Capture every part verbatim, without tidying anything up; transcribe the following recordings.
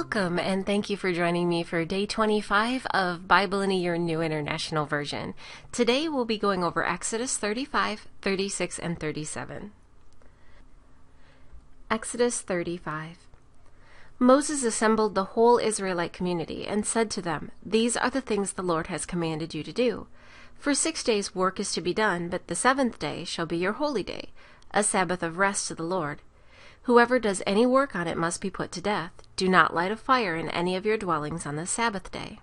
Welcome, and thank you for joining me for day twenty-five of Bible in a Year New International Version. Today we'll be going over Exodus thirty-five, thirty-six, and thirty-seven. Exodus thirty-five. Moses assembled the whole Israelite community and said to them, "These are the things the Lord has commanded you to do. For six days work is to be done, but the seventh day shall be your holy day, a Sabbath of rest to the Lord. Whoever does any work on it must be put to death. Do not light a fire in any of your dwellings on the Sabbath day."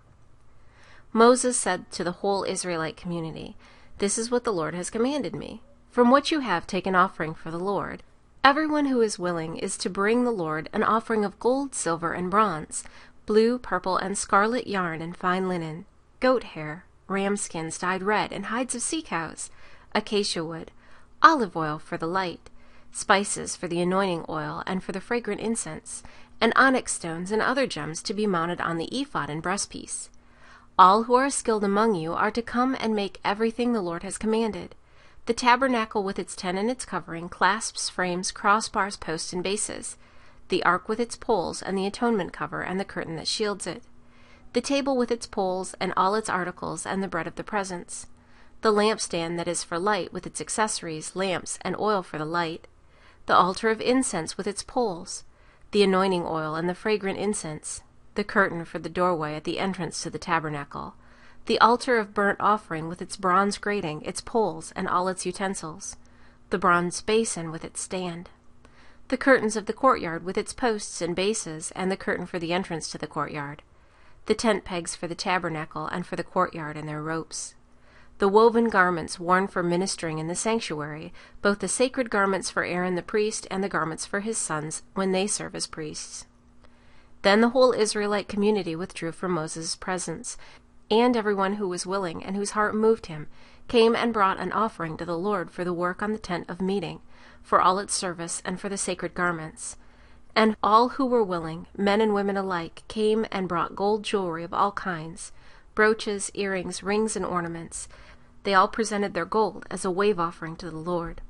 Moses said to the whole Israelite community, "This is what the Lord has commanded me. From what you have, take an offering for the Lord. Everyone who is willing is to bring the Lord an offering of gold, silver, and bronze, blue, purple, and scarlet yarn and fine linen, goat hair, ram skins dyed red, and hides of sea cows, acacia wood, olive oil for the light, spices for the anointing oil and for the fragrant incense, and onyx stones and other gems to be mounted on the ephod and breastpiece. All who are skilled among you are to come and make everything the Lord has commanded. The tabernacle with its tent and its covering, clasps, frames, crossbars, posts, and bases, the ark with its poles, and the atonement cover, and the curtain that shields it, the table with its poles, and all its articles, and the bread of the presence, the lampstand that is for light with its accessories, lamps, and oil for the light, the altar of incense with its poles, the anointing oil and the fragrant incense, the curtain for the doorway at the entrance to the tabernacle, the altar of burnt offering with its bronze grating, its poles, and all its utensils, the bronze basin with its stand, the curtains of the courtyard with its posts and bases, and the curtain for the entrance to the courtyard, the tent pegs for the tabernacle and for the courtyard and their ropes, the woven garments worn for ministering in the sanctuary, both the sacred garments for Aaron the priest and the garments for his sons when they serve as priests." Then the whole Israelite community withdrew from Moses' presence, and everyone who was willing and whose heart moved him came and brought an offering to the Lord for the work on the tent of meeting, for all its service, and for the sacred garments. And all who were willing, men and women alike, came and brought gold jewelry of all kinds, brooches, earrings, rings, and ornaments. They all presented their gold as a wave offering to the Lord.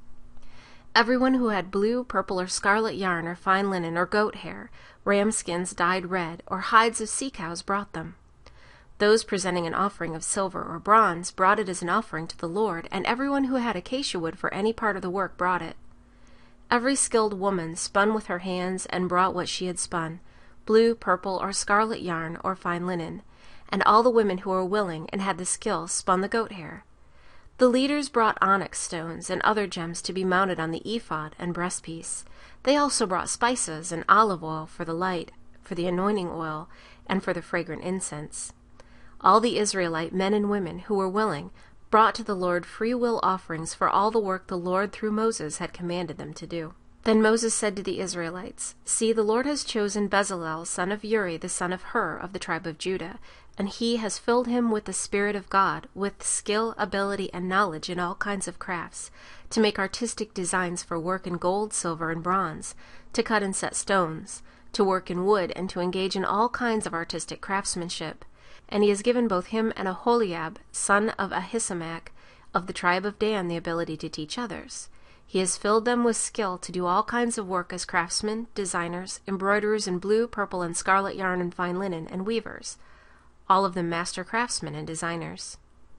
Everyone who had blue, purple, or scarlet yarn, or fine linen, or goat hair, ram skins dyed red, or hides of sea cows brought them. Those presenting an offering of silver or bronze brought it as an offering to the Lord, and everyone who had acacia wood for any part of the work brought it. Every skilled woman spun with her hands and brought what she had spun, blue, purple, or scarlet yarn, or fine linen, and all the women who were willing and had the skill spun the goat hair. The leaders brought onyx stones and other gems to be mounted on the ephod and breastpiece. They also brought spices and olive oil for the light, for the anointing oil, and for the fragrant incense. All the Israelite men and women who were willing brought to the Lord free will offerings for all the work the Lord through Moses had commanded them to do. Then Moses said to the Israelites, "See, the Lord has chosen Bezalel, son of Uri, the son of Hur, of the tribe of Judah, and he has filled him with the Spirit of God, with skill, ability, and knowledge in all kinds of crafts, to make artistic designs for work in gold, silver, and bronze, to cut and set stones, to work in wood, and to engage in all kinds of artistic craftsmanship. And he has given both him and Aholiab, son of Ahisamach, of the tribe of Dan, the ability to teach others. He has filled them with skill to do all kinds of work as craftsmen, designers, embroiderers in blue, purple, and scarlet yarn and fine linen, and weavers, all of them master craftsmen and designers."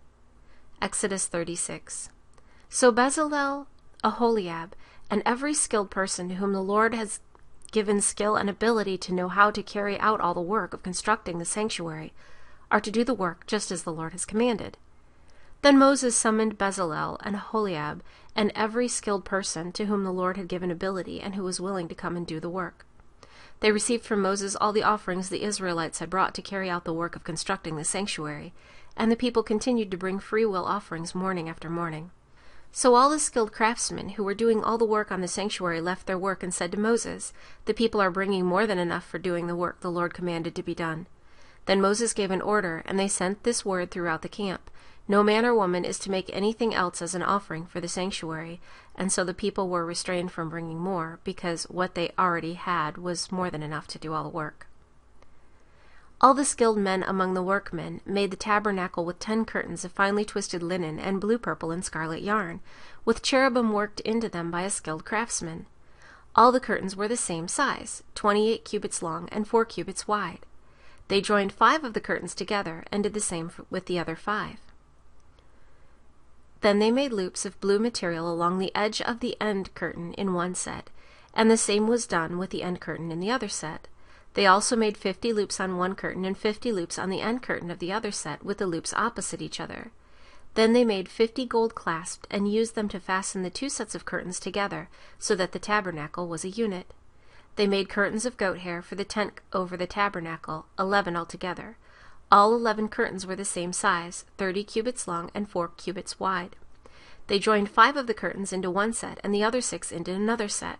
Exodus thirty-six. So Bezalel, Aholiab, and every skilled person to whom the Lord has given skill and ability to know how to carry out all the work of constructing the sanctuary are to do the work just as the Lord has commanded. Then Moses summoned Bezalel and Aholiab and every skilled person to whom the Lord had given ability and who was willing to come and do the work. They received from Moses all the offerings the Israelites had brought to carry out the work of constructing the sanctuary, and the people continued to bring free will offerings morning after morning. So all the skilled craftsmen who were doing all the work on the sanctuary left their work and said to Moses, "The people are bringing more than enough for doing the work the Lord commanded to be done." Then Moses gave an order, and they sent this word throughout the camp: "No man or woman is to make anything else as an offering for the sanctuary," and so the people were restrained from bringing more, because what they already had was more than enough to do all the work. All the skilled men among the workmen made the tabernacle with ten curtains of finely twisted linen and blue, purple, and scarlet yarn, with cherubim worked into them by a skilled craftsman. All the curtains were the same size, twenty-eight cubits long and four cubits wide. They joined five of the curtains together and did the same with the other five. Then they made loops of blue material along the edge of the end curtain in one set, and the same was done with the end curtain in the other set. They also made fifty loops on one curtain and fifty loops on the end curtain of the other set with the loops opposite each other. Then they made fifty gold clasps and used them to fasten the two sets of curtains together so that the tabernacle was a unit. They made curtains of goat hair for the tent over the tabernacle, eleven altogether. All eleven curtains were the same size, thirty cubits long and four cubits wide. They joined five of the curtains into one set and the other six into another set.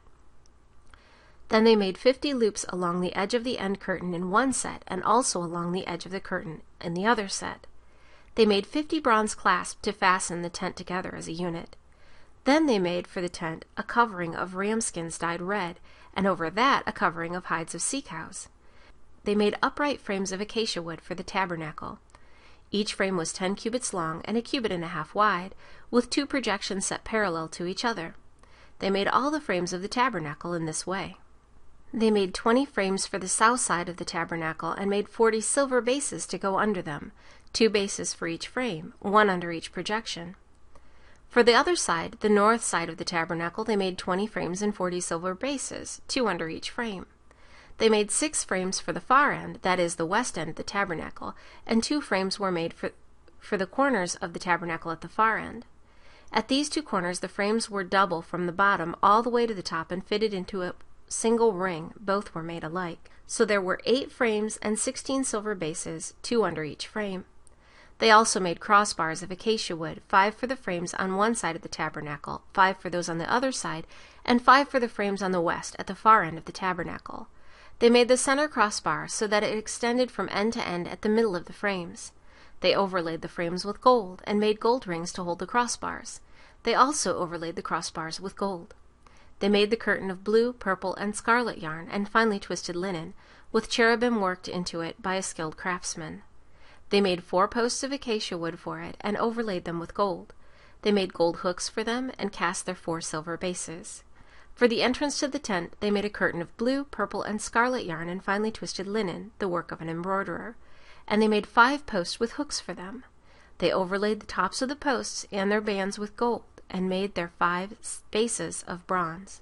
Then they made fifty loops along the edge of the end curtain in one set and also along the edge of the curtain in the other set. They made fifty bronze clasps to fasten the tent together as a unit. Then they made for the tent a covering of ram skins dyed red, and over that a covering of hides of sea cows. They made upright frames of acacia wood for the tabernacle. Each frame was ten cubits long and a cubit and a half wide, with two projections set parallel to each other. They made all the frames of the tabernacle in this way. They made twenty frames for the south side of the tabernacle and made forty silver bases to go under them, two bases for each frame, one under each projection. For the other side, the north side of the tabernacle, they made twenty frames and forty silver bases, two under each frame. They made six frames for the far end, that is, the west end of the tabernacle, and two frames were made for, for the corners of the tabernacle at the far end. At these two corners, the frames were double from the bottom all the way to the top and fitted into a single ring. Both were made alike. So there were eight frames and sixteen silver bases, two under each frame. They also made crossbars of acacia wood, five for the frames on one side of the tabernacle, five for those on the other side, and five for the frames on the west at the far end of the tabernacle. They made the center crossbar so that it extended from end to end at the middle of the frames. They overlaid the frames with gold and made gold rings to hold the crossbars. They also overlaid the crossbars with gold. They made the curtain of blue, purple, and scarlet yarn and finely twisted linen, with cherubim worked into it by a skilled craftsman. They made four posts of acacia wood for it and overlaid them with gold. They made gold hooks for them and cast their four silver bases. For the entrance to the tent, they made a curtain of blue, purple, and scarlet yarn and finely twisted linen, the work of an embroiderer. And they made five posts with hooks for them. They overlaid the tops of the posts and their bands with gold, and made their five bases of bronze.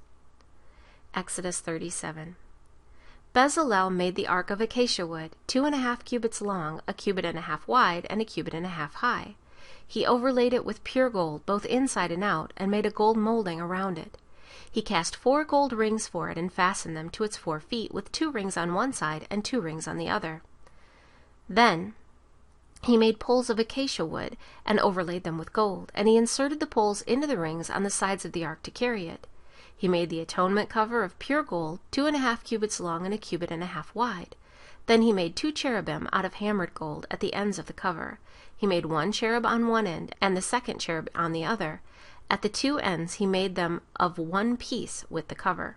Exodus thirty-seven. Bezalel made the ark of acacia wood, two and a half cubits long, a cubit and a half wide, and a cubit and a half high. He overlaid it with pure gold, both inside and out, and made a gold molding around it. He cast four gold rings for it and fastened them to its four feet, with two rings on one side and two rings on the other. Then he made poles of acacia wood and overlaid them with gold, and he inserted the poles into the rings on the sides of the ark to carry it. He made the atonement cover of pure gold, two and a half cubits long and a cubit and a half wide. Then he made two cherubim out of hammered gold at the ends of the cover. He made one cherub on one end and the second cherub on the other. At the two ends he made them of one piece with the cover.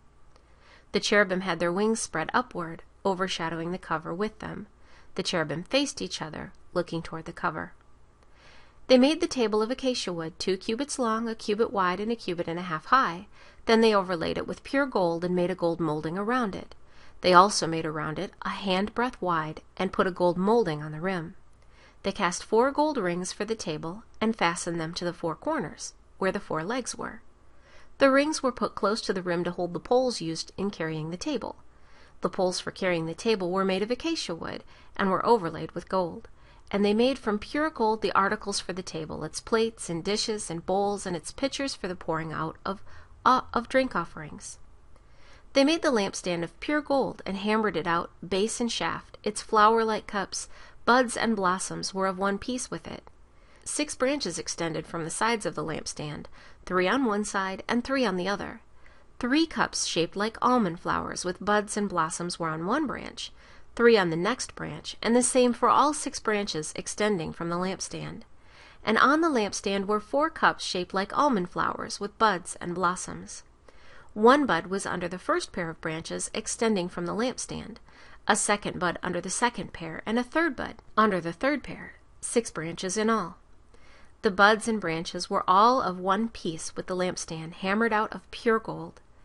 The cherubim had their wings spread upward, overshadowing the cover with them. The cherubim faced each other, looking toward the cover. They made the table of acacia wood, two cubits long, a cubit wide, and a cubit and a half high. Then they overlaid it with pure gold and made a gold molding around it. They also made around it a handbreadth wide and put a gold molding on the rim. They cast four gold rings for the table and fastened them to the four corners, where the four legs were. The rings were put close to the rim to hold the poles used in carrying the table. The poles for carrying the table were made of acacia wood and were overlaid with gold. And they made from pure gold the articles for the table, its plates and dishes and bowls, and its pitchers for the pouring out of, uh, of drink offerings. They made the lampstand of pure gold and hammered it out, base and shaft. Its flower-like cups, buds, and blossoms were of one piece with it. Six branches extended from the sides of the lampstand, three on one side and three on the other. Three cups shaped like almond flowers with buds and blossoms were on one branch, three on the next branch, and the same for all six branches extending from the lampstand. And on the lampstand were four cups shaped like almond flowers with buds and blossoms. One bud was under the first pair of branches extending from the lampstand, a second bud under the second pair, and a third bud under the third pair, six branches in all. The buds and branches were all of one piece with the lampstand, hammered out of pure gold.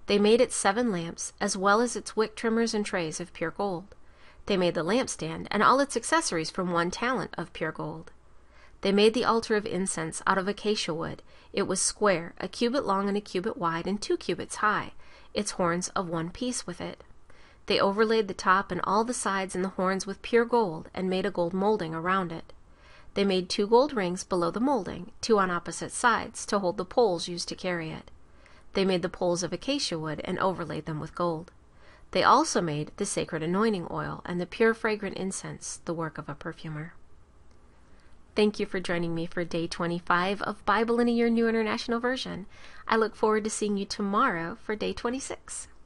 They made its seven lamps, as well as its wick trimmers and trays of pure gold. They made the lampstand and all its accessories from one talent of pure gold. They made the altar of incense out of acacia wood. It was square, a cubit long and a cubit wide, and two cubits high, its horns of one piece with it. They overlaid the top and all the sides and the horns with pure gold, and made a gold molding around it. They made two gold rings below the molding, two on opposite sides, to hold the poles used to carry it. They made the poles of acacia wood and overlaid them with gold. They also made the sacred anointing oil and the pure fragrant incense, the work of a perfumer. Thank you for joining me for day twenty-five of Bible in a Year New International Version. I look forward to seeing you tomorrow for day twenty-six.